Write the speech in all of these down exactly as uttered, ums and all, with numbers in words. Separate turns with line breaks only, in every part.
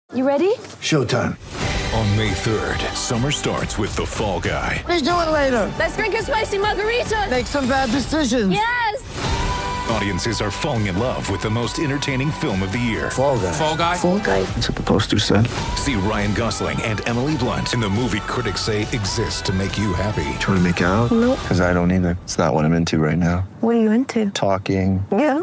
You ready?
Showtime.
On May third, summer starts with The Fall Guy.
Let's do it later.
Let's drink a spicy margarita.
Make some bad decisions.
Yes!
Audiences are falling in love with the most entertaining film of the year.
Fall Guy.
Fall Guy?
Fall Guy.
That's what the poster said.
See Ryan Gosling and Emily Blunt in the movie critics say exists to make you happy.
Trying to make it out?
Nope.
Because I don't either. It's not what I'm into right now.
What are you into?
Talking.
Yeah.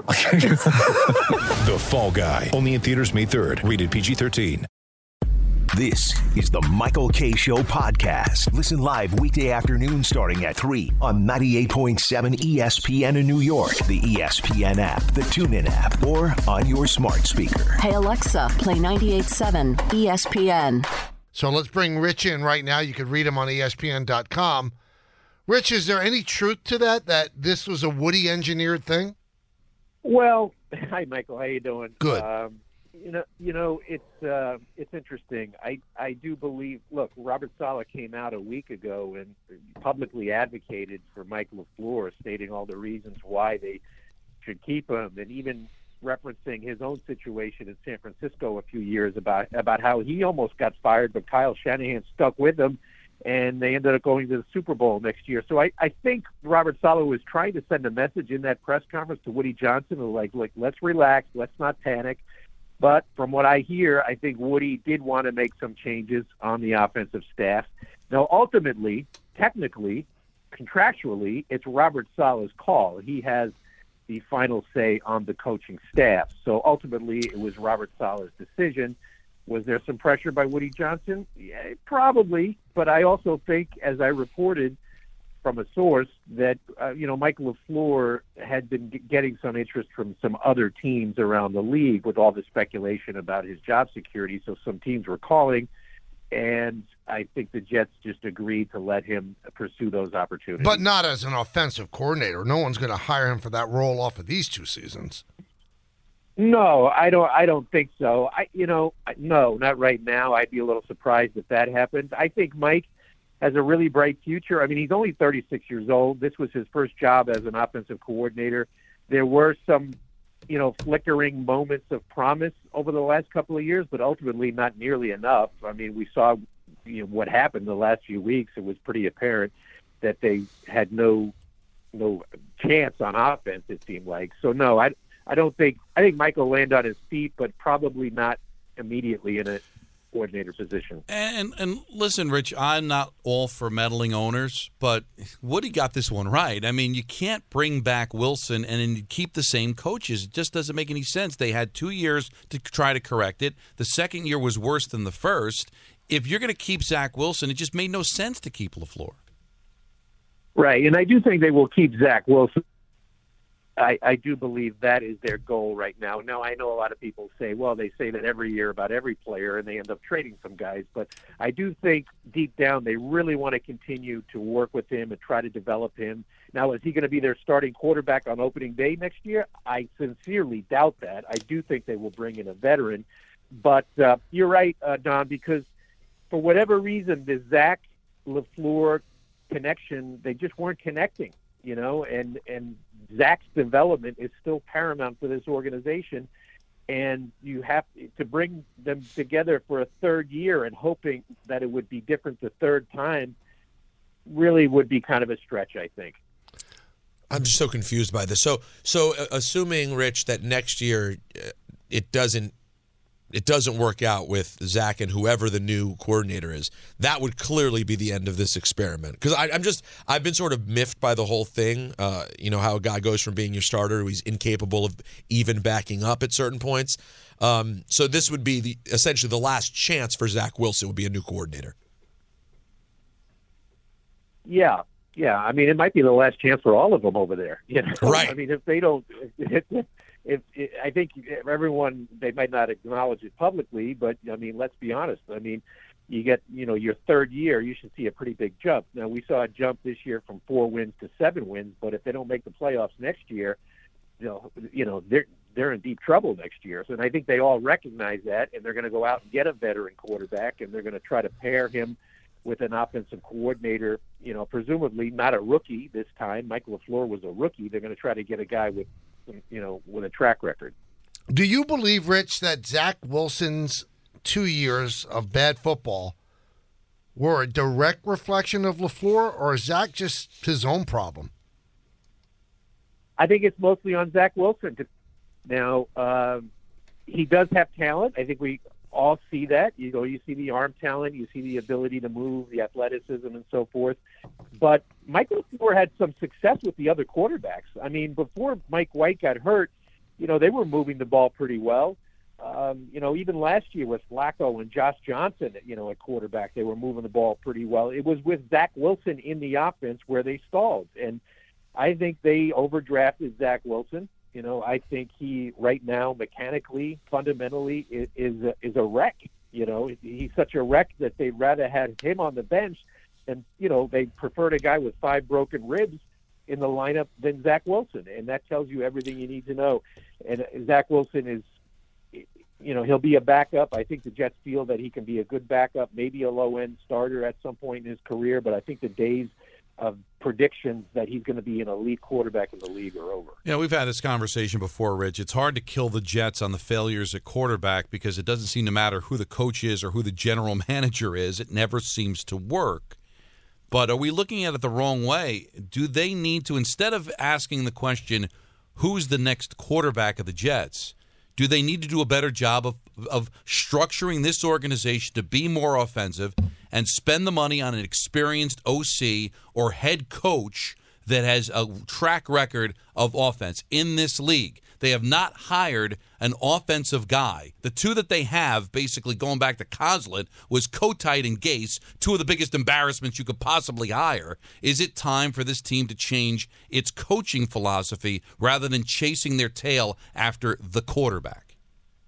The Fall Guy. Only in theaters May third. Rated P G thirteen.
This is the Michael Kay Show podcast. Listen live weekday afternoon starting at three on ninety-eight point seven E S P N in New York, the E S P N app, the TuneIn app, or on your smart speaker.
Hey, Alexa, play ninety-eight point seven E S P N.
So let's bring Rich in right now. You can read him on E S P N dot com. Rich, is there any truth to that, that this was a Woody engineered thing?
Well, hi, Michael. How you doing?
Good.
Um, you know, you know, it's uh, it's interesting. I I do believe. Look, Robert Saleh came out a week ago and publicly advocated for Mike LaFleur, stating all the reasons why they should keep him, and even referencing his own situation in San Francisco a few years about about how he almost got fired, but Kyle Shanahan stuck with him, and they ended up going to the Super Bowl next year. So I, I think Robert Saleh was trying to send a message in that press conference to Woody Johnson, like, like let's relax, let's not panic. But from what I hear, I think Woody did want to make some changes on the offensive staff. Now, ultimately, technically, contractually, it's Robert Saleh's call. He has the final say on the coaching staff. So ultimately, it was Robert Saleh's decision. Was there some pressure by Woody Johnson? Yeah, probably. But I also think, as I reported from a source, that uh, you know Mike LaFleur had been g- getting some interest from some other teams around the league with all the speculation about his job security. So some teams were calling, and I think the Jets just agreed to let him pursue those opportunities.
But not as an offensive coordinator. No one's going to hire him for that role off of these two seasons.
No, I don't. I don't think so. I, you know, no, not right now. I'd be a little surprised if that happened. I think Mike has a really bright future. I mean, he's only thirty-six years old. This was his first job as an offensive coordinator. There were some, you know, flickering moments of promise over the last couple of years, but ultimately not nearly enough. I mean, we saw, you know, what happened the last few weeks. It was pretty apparent that they had no no chance on offense, it seemed like. So no, I I don't think I think Mike will land on his feet, but probably not immediately in a coordinator position.
And and listen, Rich, I'm not all for meddling owners, but Woody got this one right. I mean, you can't bring back Wilson and then keep the same coaches. It just doesn't make any sense. They had two years to try to correct it. The second year was worse than the first. If you're going to keep Zach Wilson, it just made no sense to keep LaFleur.
Right, and I do think they will keep Zach Wilson. I, I do believe that is their goal right now. Now, I know a lot of people say, well, they say that every year about every player, and they end up trading some guys. But I do think deep down they really want to continue to work with him and try to develop him. Now, is he going to be their starting quarterback on opening day next year? I sincerely doubt that. I do think they will bring in a veteran. But uh, you're right, uh, Don, because for whatever reason, the Zach LaFleur connection, they just weren't connecting, you know, and, and Zach's development is still paramount for this organization, and you have to bring them together for a third year and hoping that it would be different the third time really would be kind of a stretch, I think.
I'm just so confused by this. So, so uh, assuming, Rich, that next year uh, it doesn't it doesn't work out with Zach and whoever the new coordinator is, that would clearly be the end of this experiment. Because I'm just, I've been sort of miffed by the whole thing. Uh, you know, how a guy goes from being your starter to he's incapable of even backing up at certain points. Um, so this would be the essentially the last chance for Zach Wilson would be a new coordinator.
Yeah, yeah. I mean, it might be the last chance for all of them over there. You know?
Right.
I mean, if they don't, if, if, if I think everyone, they might not acknowledge it publicly, but I mean, let's be honest. I mean, you get, you know, your third year, you should see a pretty big jump. Now, we saw a jump this year from four wins to seven wins, but if they don't make the playoffs next year, you know, you know, they're they're in deep trouble next year. So, and I think they all recognize that, and they're going to go out and get a veteran quarterback, and they're going to try to pair him with an offensive coordinator, you know, presumably not a rookie this time. Mike LaFleur was a rookie. They're going to try to get a guy with, you know, with a track record.
Do you believe, Rich, that Zach Wilson's two years of bad football were a direct reflection of LaFleur, or is Zach just his own problem?
I think it's mostly on Zach Wilson. Now, um, he does have talent. I think we all see that. You know, you see the arm talent, you see the ability to move, the athleticism, and so forth. But Mike LaFleur had some success with the other quarterbacks. I mean, before Mike White got hurt, you know, they were moving the ball pretty well. Um, you know, even last year with Flacco and Josh Johnson, you know, at quarterback, they were moving the ball pretty well. It was with Zach Wilson in the offense where they stalled. And I think they overdrafted Zach Wilson. You know, I think he right now mechanically, fundamentally, is is a, is a wreck. You know, he's such a wreck that they'd rather have him on the bench, and you know they preferred a guy with five broken ribs in the lineup than Zach Wilson, and that tells you everything you need to know. And Zach Wilson is, you know, he'll be a backup. I think the Jets feel that he can be a good backup, maybe a low-end starter at some point in his career, but I think the days of predictions that he's going to be an elite quarterback in the league are over.
Yeah, we've had this conversation before, Rich. It's hard to kill the Jets on the failures at quarterback because it doesn't seem to matter who the coach is or who the general manager is. It never seems to work. But are we looking at it the wrong way? Do they need to, instead of asking the question, who's the next quarterback of the Jets, do they need to do a better job of, of structuring this organization to be more offensive and spend the money on an experienced O C or head coach that has a track record of offense in this league? They have not hired an offensive guy. The two that they have, basically going back to Coslett, was Kotite and Gase, two of the biggest embarrassments you could possibly hire. Is it time for this team to change its coaching philosophy rather than chasing their tail after the quarterback?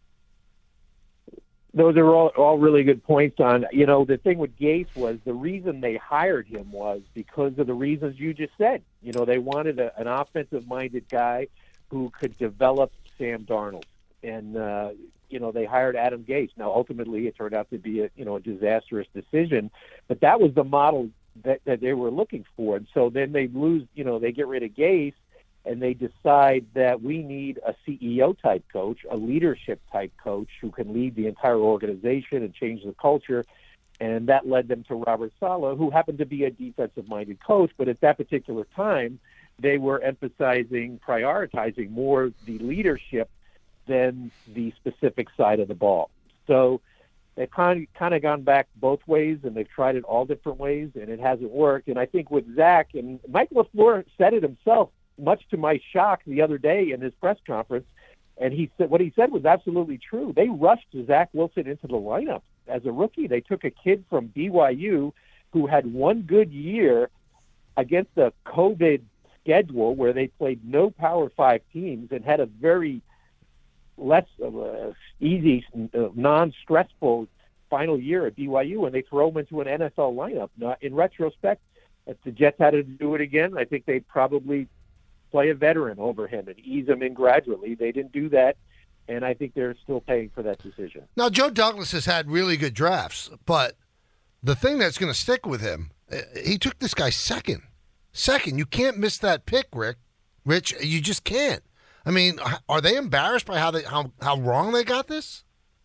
Those are all, all really good points on, you know, the thing with Gase was the reason they hired him was because of the reasons you just said. You know, they wanted a, an offensive-minded guy who could develop Sam Darnold. And, uh, you know, they hired Adam Gase. Now, ultimately, it turned out to be a, you know, a disastrous decision. But that was the model that, that they were looking for. And so then they lose, you know, they get rid of Gase, and they decide that we need a C E O-type coach, a leadership-type coach who can lead the entire organization and change the culture. And that led them to Robert Saleh, who happened to be a defensive-minded coach. But at that particular time, they were emphasizing, prioritizing more the leadership than the specific side of the ball. So they've kind of, kind of gone back both ways, and they've tried it all different ways, and it hasn't worked. And I think with Zach, and Mike LaFleur said it himself, much to my shock the other day in his press conference, and he said what he said was absolutely true. They rushed Zach Wilson into the lineup as a rookie. They took a kid from B Y U who had one good year against a COVID schedule where they played no Power Five teams and had a very less uh, easy, uh, non-stressful final year at B Y U, and they throw him into an N F L lineup. Now, in retrospect, if the Jets had to do it again, I think they'd probably play a veteran over him and ease him in gradually. They didn't do that, and I think they're still paying for that decision.
Now, Joe Douglas has had really good drafts, but the thing that's going to stick with him, he took this guy second. Second, you can't miss that pick, Rick. Rich, you just can't. I mean, are they embarrassed by how they how, how wrong they got this?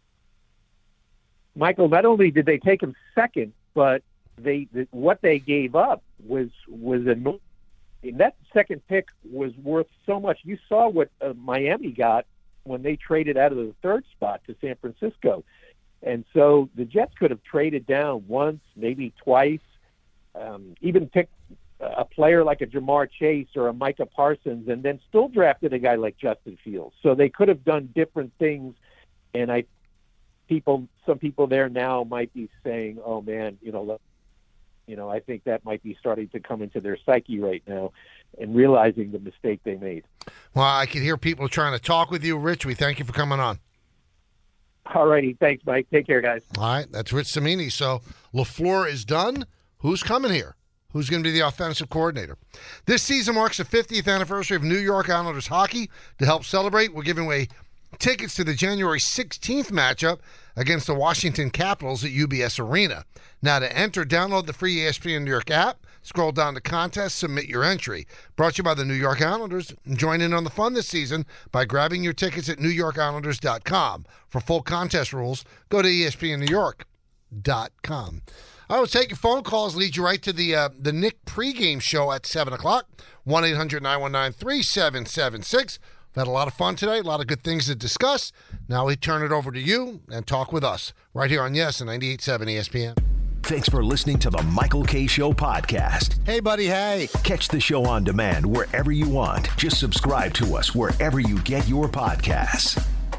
Michael, not only did they take him second, but they the, what they gave up was was enormous. That second pick was worth so much. You saw what uh, Miami got when they traded out of the third spot to San Francisco. And so the Jets could have traded down once, maybe twice, um, even picked a player like a Jamar Chase or a Micah Parsons, and then still drafted a guy like Justin Fields. So they could have done different things. And I, people, some people there now might be saying, "Oh man, you know, look, you know, I think that might be starting to come into their psyche right now, and realizing the mistake they made."
Well, I can hear people trying to talk with you, Rich. We thank you for coming on.
All righty, thanks, Mike. Take care, guys.
All right, that's Rich Cimini. So LaFleur is done. Who's coming here? Who's going to be the offensive coordinator? This season marks the fiftieth anniversary of New York Islanders hockey. To help celebrate, we're giving away tickets to the January sixteenth matchup against the Washington Capitals at U B S Arena. Now, to enter, download the free E S P N New York app, Scroll down to contest, submit your entry. Brought to you by the New York Islanders. Join in on the fun this season by grabbing your tickets at new york islanders dot com. For full contest rules, go to E S P N New York dot com. I will take your phone calls, lead you right to the uh, the Nick pregame show at seven o'clock. one eight hundred nine one nine three seven seven six. We've had a lot of fun today, a lot of good things to discuss. Now we turn it over to you and talk with us right here on Yes and ninety-eight point seven E S P N.
Thanks for listening to the Michael K. Show podcast.
Hey, buddy, hey.
Catch the show on demand wherever you want. Just subscribe to us wherever you get your podcasts.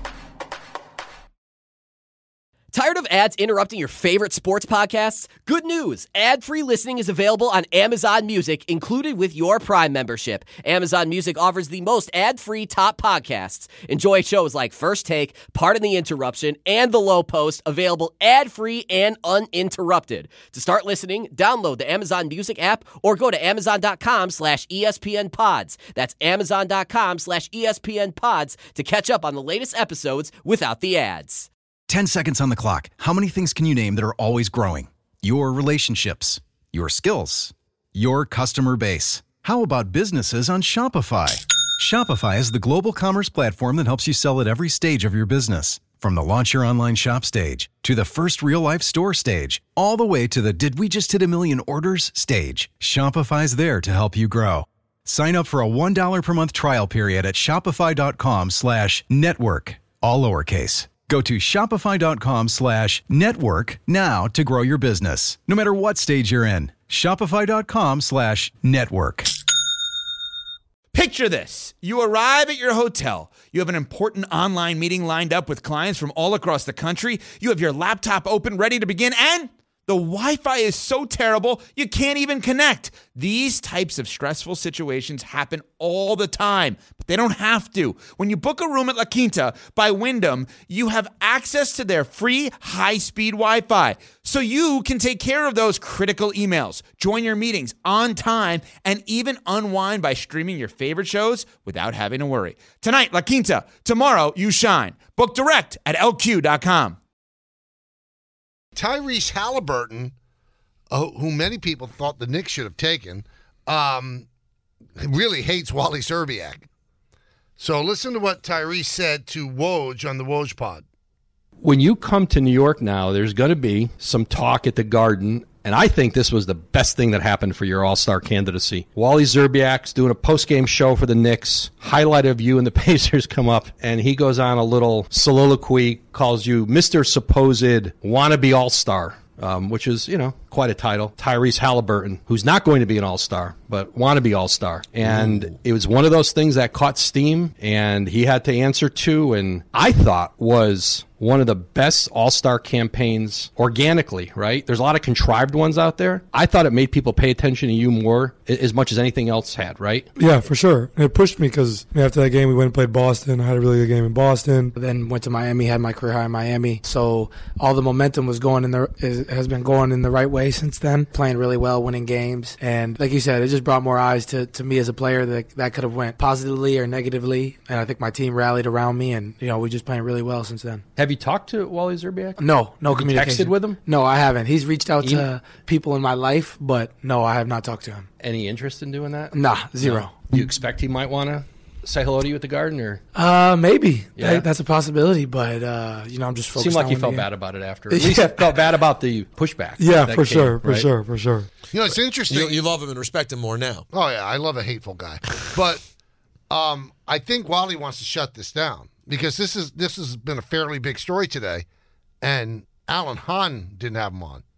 Tired of ads interrupting your favorite sports podcasts? Good news! Ad-free listening is available on Amazon Music, included with your Prime membership. Amazon Music offers the most ad-free top podcasts. Enjoy shows like First Take, Pardon the Interruption, and The Low Post, available ad-free and uninterrupted. To start listening, download the Amazon Music app or go to amazon.com slash ESPN pods. That's amazon.com slash ESPN pods to catch up on the latest episodes without the ads.
ten seconds on the clock. How many things can you name that are always growing? Your relationships, your skills, your customer base. How about businesses on Shopify? Shopify is the global commerce platform that helps you sell at every stage of your business. From the launch your online shop stage to the first real-life store stage, all the way to the did we just hit a million orders stage. Shopify's there to help you grow. Sign up for a one dollar per month trial period at shopify.com slash network, all lowercase. Go to shopify.com slash network now to grow your business, no matter what stage you're in. Shopify.com slash network.
Picture this. You arrive at your hotel. You have an important online meeting lined up with clients from all across the country. You have your laptop open, ready to begin, and the Wi-Fi is so terrible, you can't even connect. These types of stressful situations happen all the time, but they don't have to. When you book a room at La Quinta by Wyndham, you have access to their free high-speed Wi-Fi, so you can take care of those critical emails, join your meetings on time, and even unwind by streaming your favorite shows without having to worry. Tonight, La Quinta. Tomorrow, you shine. Book direct at L Q dot com.
Tyrese Halliburton, uh, who many people thought the Knicks should have taken, um, really hates Wally Szczerbiak. So listen to what Tyrese said to Woj on the Woj pod.
When you come to New York now, there's going to be some talk at the Garden, and I think this was the best thing that happened for your All-Star candidacy. Wally Szczerbiak's doing a post-game show for the Knicks. Highlight of you and the Pacers come up, and he goes on a little soliloquy, calls you Mister Supposed Wannabe All-Star, um, which is, you know, quite a title. Tyrese Halliburton, who's not going to be an All-Star, but wannabe All-Star. And Ooh. It was one of those things that caught steam, and he had to answer to, and I thought was one of the best All-Star campaigns organically, right? There's a lot of contrived ones out there. I thought it made people pay attention to you more as much as anything else had, right?
Yeah, for sure. And it pushed me because after that game, we went and played Boston. I had a really good game in Boston.
Then went to Miami, had my career high in Miami. So all the momentum was going in the is, has been going in the right way since then. Playing really well, winning games. And like you said, it just brought more eyes to, to me as a player that that could have went positively or negatively. And I think my team rallied around me, and you know, we're just playing really well since then.
Have you talked to Wally Szczerbiak?
No, no
have
communication.
You texted with him?
No, I haven't. He's reached out
you...
to people in my life, but no, I have not talked to him.
Any interest in doing that?
Nah, zero.
No. Do you expect he might want to say hello to you at the Garden, or?
Uh, maybe.
Yeah.
That, that's a possibility, but uh, you know, I'm just focused.
Seemed like
on
you felt bad about it after. At least you felt bad about the pushback.
Yeah, for
came,
sure, for
right?
sure, for sure.
You know, it's interesting.
You, you love him and respect him more now.
Oh yeah, I love a hateful guy, but um, I think Wally wants to shut this down because this is this has been a fairly big story today, and Alan Hahn didn't have him on.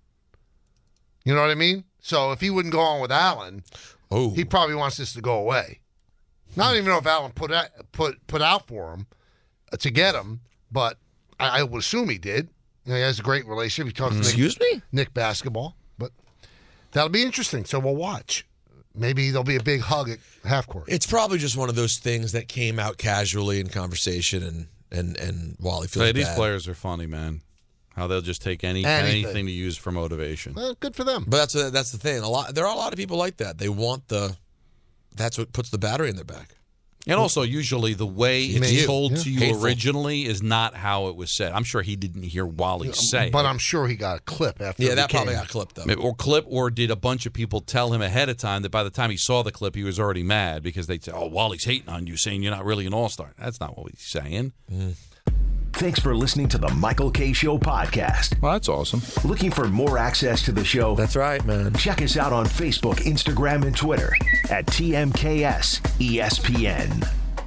You know what I mean? So if he wouldn't go on with Alan,
oh.
he probably wants this to go away. I don't even know if Alan put out, put put out for him uh, to get him, but I, I would assume he did. You know, he has a great relationship. He talks to
Excuse
Nick,
me?
Nick basketball, but that'll be interesting. So we'll watch. Maybe there'll be a big hug at half court.
It's probably just one of those things that came out casually in conversation, and and and Wally feels
hey,
bad.
These players are funny, man. How they'll just take any
Anything.
anything to use for motivation.
Well, good for them.
But that's that's the thing. A lot there are a lot of people like that. They want the. That's what puts the battery in their back.
And also, usually the way it's
Maybe,
told
yeah.
to you
Hateful.
originally is not how it was said. I'm sure he didn't hear Wally say
But
it.
I'm sure he got a clip after.
Yeah,
it
that
became-
probably got clipped, though.
Maybe- Or clip, or did a bunch of people tell him ahead of time that by the time he saw the clip, he was already mad because they'd say, oh, Wally's hating on you, saying you're not really an all-star. That's not what he's saying.
Mm.
Thanks for listening to the Michael K. Show podcast.
Well, that's awesome.
Looking for more access to the show?
That's right, man.
Check us out on Facebook, Instagram, and Twitter at T M K S E S P N.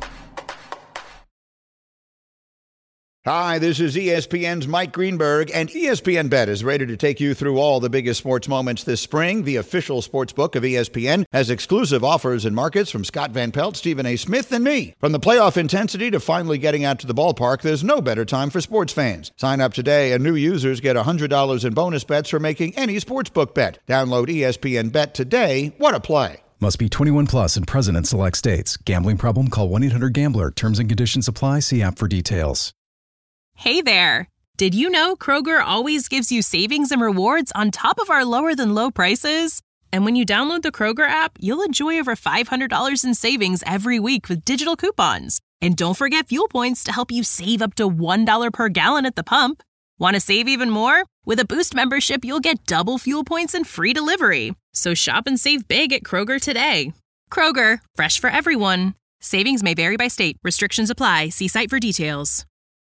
Hi, this is E S P N's Mike Greenberg, and E S P N Bet is ready to take you through all the biggest sports moments this spring. The official sports book of E S P N has exclusive offers and markets from Scott Van Pelt, Stephen A. Smith, and me. From the playoff intensity to finally getting out to the ballpark, there's no better time for sports fans. Sign up today, and new users get one hundred dollars in bonus bets for making any sportsbook bet. Download E S P N Bet today. What a play.
Must be twenty-one plus and present in select states. Gambling problem? Call one eight hundred gambler. Terms and conditions apply. See app for details.
Hey there! Did you know Kroger always gives you savings and rewards on top of our lower-than-low prices? And when you download the Kroger app, you'll enjoy over five hundred dollars in savings every week with digital coupons. And don't forget fuel points to help you save up to one dollar per gallon at the pump. Want to save even more? With a Boost membership, you'll get double fuel points and free delivery. So shop and save big at Kroger today. Kroger, fresh for everyone. Savings may vary by state. Restrictions apply. See site for details.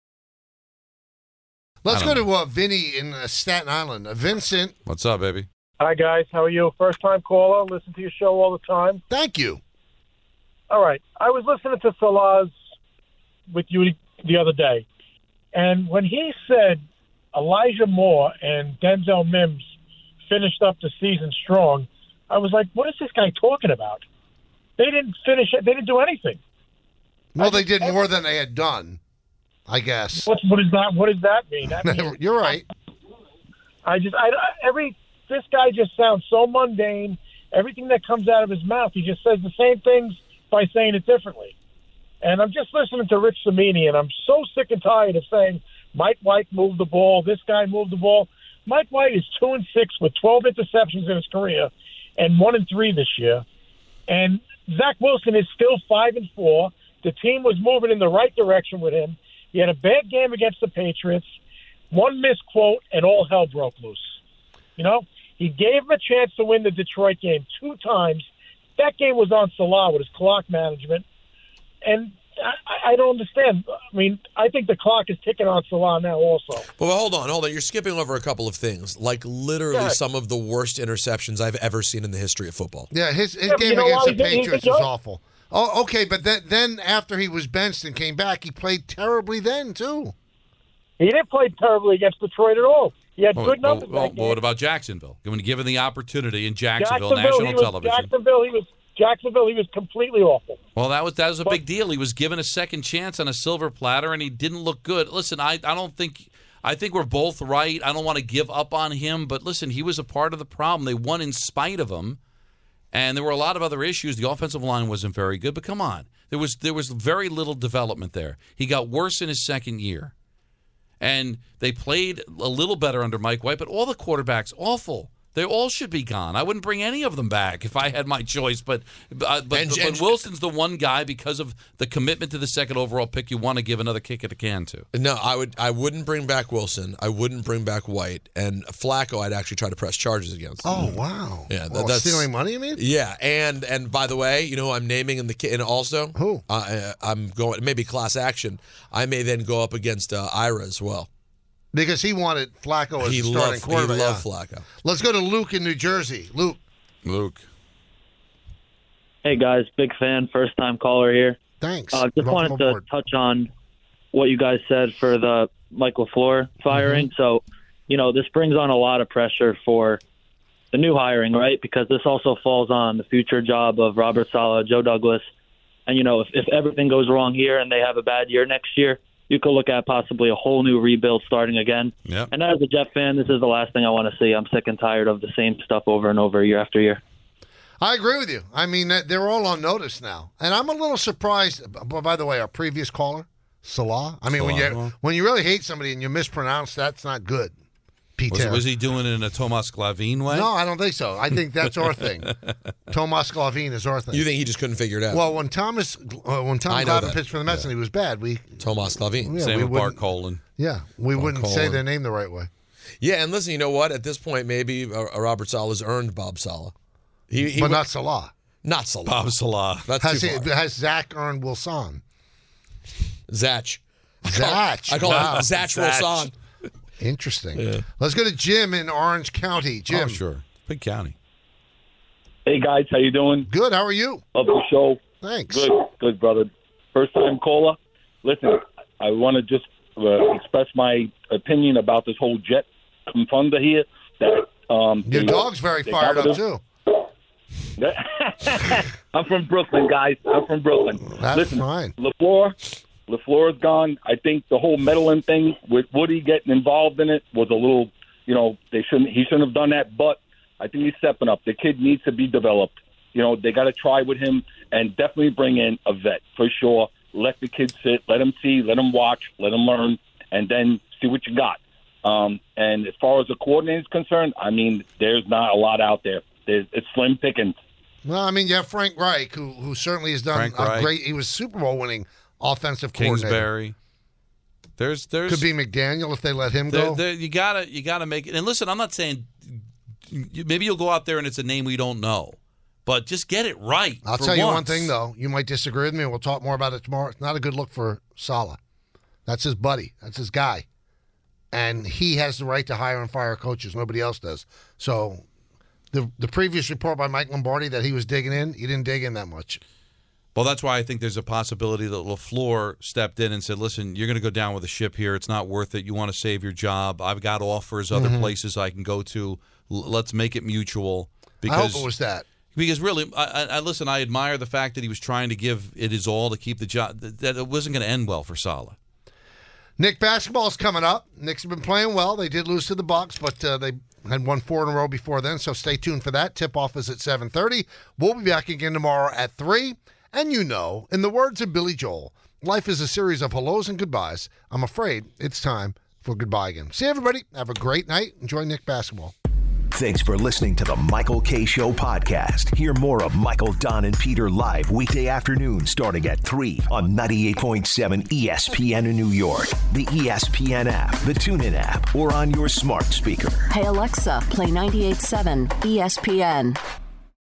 Let's go to uh, Vinny in uh, Staten Island. Uh, Vincent.
What's up, baby?
Hi, guys. How are you? First-time caller. Listen to your show all the time.
Thank you.
All right. I was listening to Salah's with you the other day, and when he said Elijah Moore and Denzel Mims finished up the season strong, I was like, what is this guy talking about? They didn't finish it. They didn't do anything.
Well, they did more than they had done, I guess.
What, what does that? What does that mean? That means
You're right.
I just, I every this guy just sounds so mundane. Everything that comes out of his mouth, he just says the same things by saying it differently. And I'm just listening to Rich Cimini, and I'm so sick and tired of saying Mike White moved the ball, this guy moved the ball. Mike White is two and six with twelve interceptions in his career, and one and three this year. And Zach Wilson is still five and four. The team was moving in the right direction with him. He had a bad game against the Patriots, one misquote, and all hell broke loose. You know, he gave him a chance to win the Detroit game two times. That game was on Salah with his clock management. And I, I don't understand. I mean, I think the clock is ticking on Salah now also.
Well, hold on, hold on. You're skipping over a couple of things, like literally
Yeah.
some of the worst interceptions I've ever seen in the history of football.
Yeah, his, his
Yeah, but
game
you know
against
why
the
he did- he
Patriots
did
was
good?
awful. Oh, okay, but then, then after he was benched and came back, he played terribly then, too.
He didn't play terribly against Detroit at all. He had
Well,
good
well,
numbers
well,
that game.
well, what about Jacksonville? When given the opportunity in Jacksonville,
Jacksonville,
national
he was,
television.
Jacksonville, he was Jacksonville, he was completely awful.
Well, that was that was a big deal. He was given a second chance on a silver platter, and he didn't look good. Listen, I, I don't think I think we're both right. I don't want to give up on him, but listen, he was a part of the problem. They won in spite of him, and there were a lot of other issues. The offensive line wasn't very good, but come on, there was there was very little development there. He got worse in his second year, and they played a little better under Mike White, but all the quarterbacks awful. They all should be gone. I wouldn't bring any of them back if I had my choice. But uh, but,
And-
but
and-
Wilson's the one guy because of the commitment to the second overall pick you want to give another kick at the can to.
No, I would. I wouldn't bring back Wilson. I wouldn't bring back White and Flacco. I'd actually try to press charges against.
Oh, wow.
Yeah,
Oh,
that's
stealing money, you mean?
Yeah, and and by the way, you know who I'm naming in the ki- and also
who
uh, I'm going maybe class action. I may then go up against uh, Ira as well.
Because he wanted Flacco as
He
a starting
loved- he
quarterback.
loved
yeah.
Flacco.
Let's go to Luke in New Jersey. Luke.
Luke.
Hey, guys. Big fan. First-time caller here.
Thanks.
Uh, just
Welcome
wanted to
aboard.
touch on what you guys said for the Mike LaFleur firing.
Mm-hmm.
So, you know, this brings on a lot of pressure for the new hiring, right? Because this also falls on the future job of Robert Saleh, Joe Douglas. And, you know, if, if everything goes wrong here and they have a bad year next year, you could look at possibly a whole new rebuild starting again.
Yep.
And as a Jet fan, this is the last thing I want to see. I'm sick and tired of the same stuff over and over year after year.
I agree with you. I mean, they're all on notice now. And I'm a little surprised. b- By the way, our previous caller, Salah. I mean, when
Salah.
you when you really hate somebody and you mispronounce, that's not good. Peter.
Was, was he doing it in a Tomas Glavine way?
No, I don't think so. I think that's our thing. Tomas Glavine is our thing.
You think he just couldn't figure it out?
Well, when Thomas, uh, when Tom
I know
Glavine
that.
pitched for the Mets and he was bad, we
Tomas Glavine.
Yeah,
Same
we
with Bart
wouldn't-
Colin.
Yeah, we
Bart
wouldn't say
Colin.
their name the right way.
Yeah, and listen, you know what? At this point, maybe uh, Robert Sala's earned Bob Sala. He, he
but
would-
not Salah.
Not Salah.
Bob Salah.
That's
Has,
too
he,
far.
has Zach earned Wilson?
Zach.
Zach.
I call
Wow.
him Zach Wilson.
Interesting.
Yeah.
Let's go to Jim in Orange County. Jim.
Oh, sure. Big county.
Hey guys, how you doing?
Good. How are you?
Love the show.
Thanks.
Good, good, brother. First time caller. Listen, I want to just uh, express my opinion about this whole Jet confunder here. That um,
Your
they-
dog's very
they
fired
got
up,
rid of-
too.
I'm from Brooklyn, guys. I'm from Brooklyn.
That's
Listen,
fine.
LaFleur, LaFleur is gone. I think the whole meddling thing with Woody getting involved in it was a little, you know, they shouldn't. He shouldn't have done that. But I think he's stepping up. The kid needs to be developed. You know, they got to try with him and definitely bring in a vet for sure. Let the kid sit, let him see, let him watch, let him learn, and then see what you got. Um, and as far as the coordinator is concerned, I mean, there's not a lot out there. There's, it's slim pickings.
Well, I mean, you have Frank Reich, who who certainly has done
Frank
a
Reich.
great. He was Super Bowl winning offensive coordinator.
Kingsbury. There's, there's
Could be McDaniel if they let him
there,
go.
there, you gotta, you gotta make it. And listen, I'm not saying you- maybe you'll go out there and it's a name we don't know, but just get it right.
I'll
for
tell you one
once.
thing, though. You might disagree with me. We'll talk more about it tomorrow. It's not a good look for Saleh. That's his buddy. That's his guy. And he has the right to hire and fire coaches. Nobody else does. So the the previous report by Mike Lombardi that he was digging in, he didn't dig in that much.
Well, that's why I think there's a possibility that LaFleur stepped in and said, listen, you're going to go down with the ship here. It's not worth it. You want to save your job. I've got offers, other
Mhm.
places I can go to. L- let's make it mutual.
I
Because
hope it was that.
Because really, I, I, I listen. I admire the fact that he was trying to give it his all to keep the job. That, that it wasn't going to end well for Saleh.
Nick basketball's coming up. Knicks have been playing well. They did lose to the Bucks, but uh, they had won four in a row before then, so stay tuned for that. Tip-off is at seven thirty. We'll be back again tomorrow at three. And you know, in the words of Billy Joel, life is a series of hellos and goodbyes. I'm afraid it's time for goodbye again. See you, everybody. Have a great night. Enjoy Nick basketball.
Thanks for listening to the Michael K. Show podcast. Hear more of Michael, Don, and Peter live weekday afternoon starting at three on ninety-eight point seven E S P N in New York, the E S P N app, the TuneIn app, or on your smart speaker.
Hey Alexa, play ninety-eight point seven E S P N.